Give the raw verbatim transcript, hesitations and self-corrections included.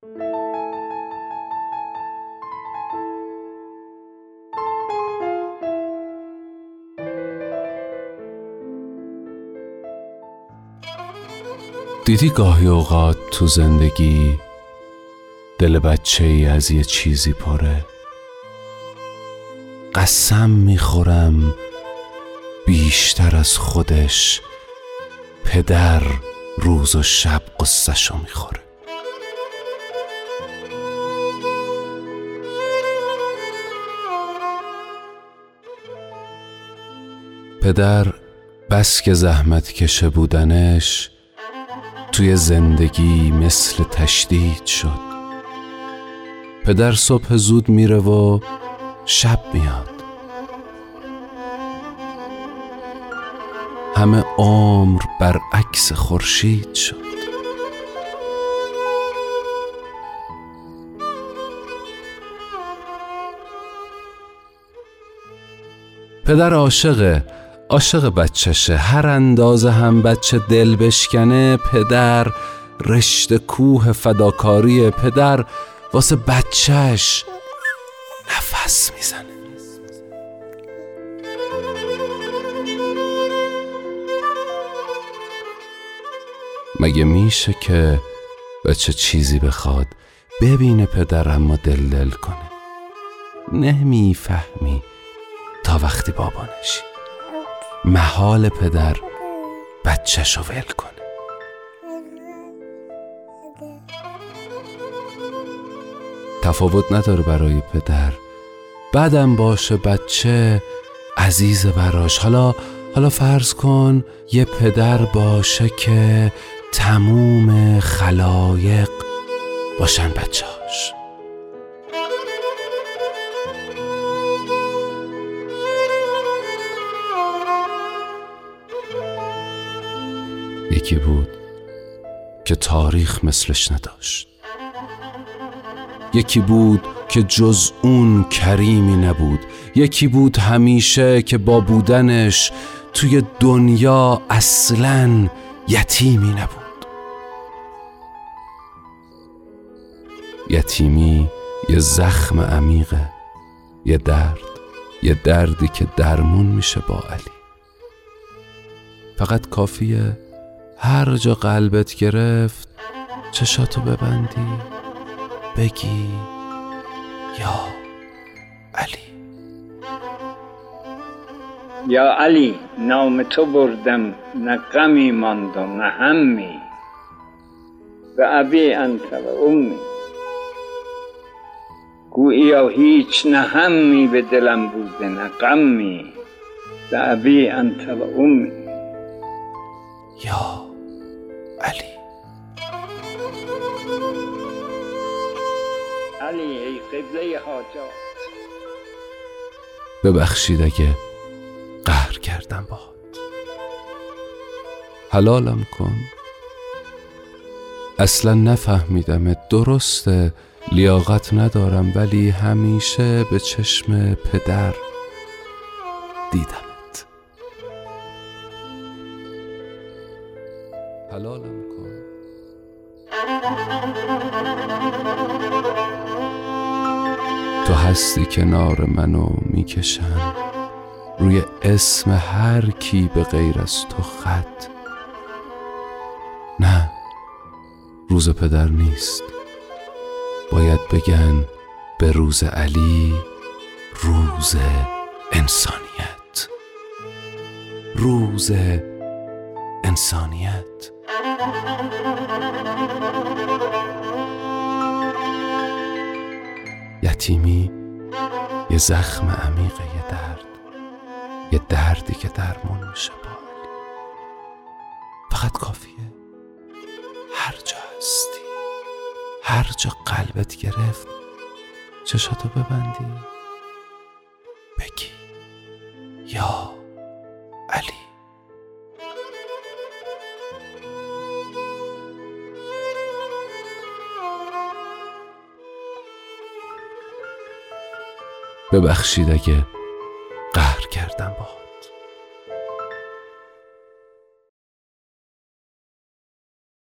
دیدی گاهی اوقات تو زندگی دل بچه ای از یه چیزی پره؟ قسم میخورم بیشتر از خودش پدر روز و شب قصه‌شو میخوره. پدر بس که زحمت کشه بودنش توی زندگی مثل تشدید شد. پدر صبح زود میره و شب میاد. همه عمر برعکس خورشید شد. پدر عاشقه عاشق بچهشه. هر اندازه هم بچه دل بشکنه، پدر رشته کوه فداکاری. پدر واسه بچهش نفس میزنه. مگه میشه که بچه چیزی بخواد ببینه پدر اما دل دل کنه؟ نمیفهمی تا وقتی بابا نشی. محال پدر بچه‌شو ول کنه. تفاوت نداره برای پدر. بعدم باشه بچه عزیز براش. حالا حالا فرض کن یه پدر باشه که تموم خلایق باشن بچه‌هاش. یکی بود که تاریخ مثلش نداشت. یکی بود که جز اون کریمی نبود. یکی بود همیشه که با بودنش توی دنیا اصلاً یتیمی نبود. یتیمی یه زخم عمیقه، یه درد، یه دردی که درمون میشه با علی. فقط کافیه هر جا قلبت گرفت چشاتو ببندی بگی یا علی. یا علی نام تو بردم، نه غمی ماند و نه همی، و ابی انت و امی. گوییا هیچ نه همی به دلم بوده نه غمی، و ابی انت و امی. یا علی. علی ای قبله حاجات، ببخشید اگه قهر کردم باهات. حلالم کن. اصلا نفهمیدم. درسته لیاقت ندارم، ولی همیشه به چشم پدر دیدمت. حلالم کن. تو هستی کنار منو میکشم روی اسم هر کی به غیر از تو خط. نه، روز پدر نیست. باید بگن به روز علی روز انسانیت. روز انسانیت. یتیمی یه زخم عمیقه، یه درد، یه دردی که درمون میشه با علی. فقط کافیه هر جا هستی، هر جا قلبت گرفت چشاتو ببندی بگی یا علی. ببخشید اگه قهر کردم باهات.